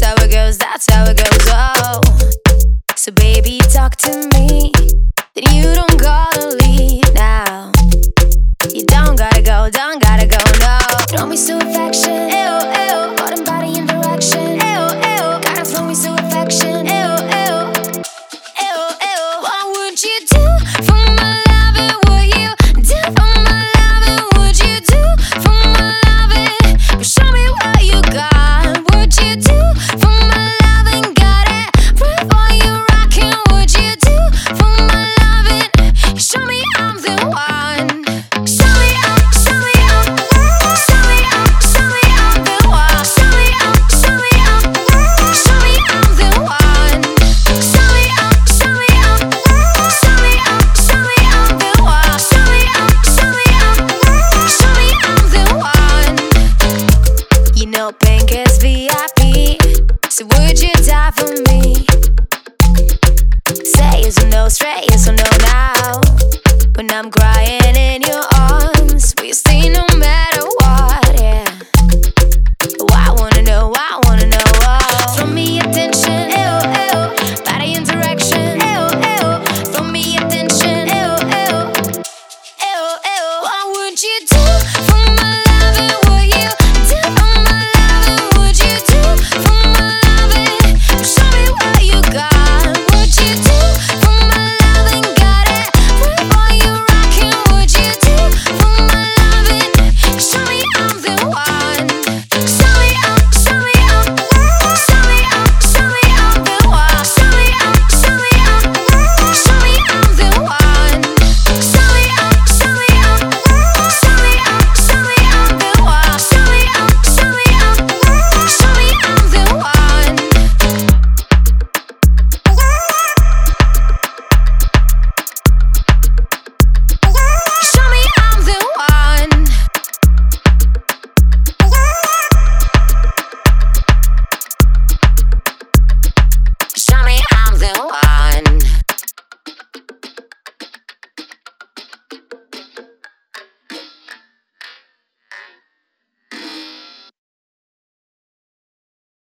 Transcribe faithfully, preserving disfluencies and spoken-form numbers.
how it goes, that's how it goes, oh. So baby, talk to me, then you don't gotta leave now. You don't gotta go, don't gotta go, no. Throw me so affection, ew, ew. Bottom body in direction, ew, ew. Gotta throw me so affection, ew, ew. Ew, ew. What would you do for my loving? Would you do for my loving? Would you do for my loving? But show me what you got. Would you do for my loving? Got it right for you rocking. Would you do for my loving? Show me I'm the one. Show me I'm, show me I'm, show me I'm, show me I'm the one. Show me I'm, show me I'm, show me I'm the one. Show me I'm, show me I'm, show me I'm, show me I'm the one. Show me I'm, show me I'm, show me I'm the one. You know pink is V I P, so would you die for me? Say yes or no, straight yes or no now. When I'm crying in your arms, will you stay no matter what?